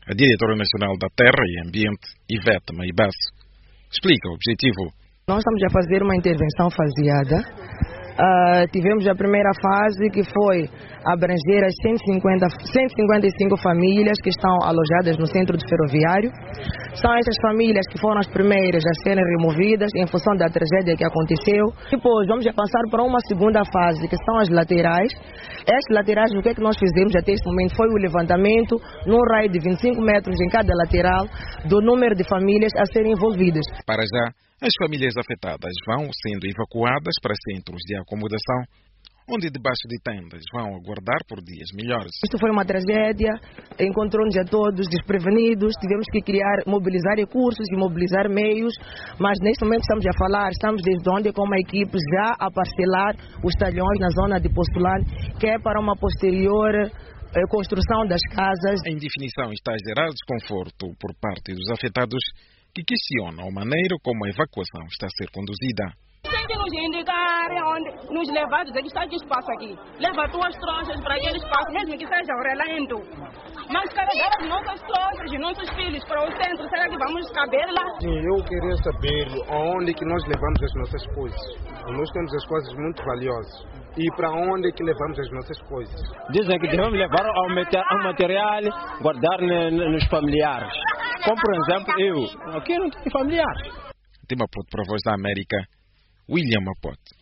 A diretora nacional da Terra e Ambiente, Ivete Maibasso, explica o objetivo. Nós estamos a fazer uma intervenção faseada. Tivemos a primeira fase, que foi abranger as 155 famílias que estão alojadas no centro de ferroviário. São essas famílias que foram as primeiras a serem removidas em função da tragédia que aconteceu. Depois vamos passar para uma segunda fase, que são as laterais. Estas laterais, o que é que nós fizemos até este momento foi o levantamento, num raio de 25 metros em cada lateral, do número de famílias a serem envolvidas. Para já, as famílias afetadas vão sendo evacuadas para centros de acomodação, onde debaixo de tendas vão aguardar por dias melhores. Isto foi uma tragédia, encontrou-nos a todos desprevenidos, tivemos que mobilizar recursos e mobilizar meios, mas neste momento estamos desde onde com uma equipe já a parcelar os talhões na zona de Postulante, que é para uma posterior construção das casas. Em definição está a gerar desconforto por parte dos afetados, que questionam a maneira como a evacuação está a ser conduzida. Tem que nos indicar onde nos levar, dizer que está aqui espaço aqui. Leva tuas trouxas para aquele espaço, mesmo que seja o relento. Mas carregar as nossas trouxas e nossos filhos para o centro, será que vamos caber lá? Sim, eu queria saber aonde que nós levamos as nossas coisas. Nós temos as coisas muito valiosas. E para onde que levamos as nossas coisas? Dizem que devemos levar ao material, guardar nos familiares. Como, por exemplo, eu. Aqui não tenho familiares. De Maputo para a Voz da América, William Maputo.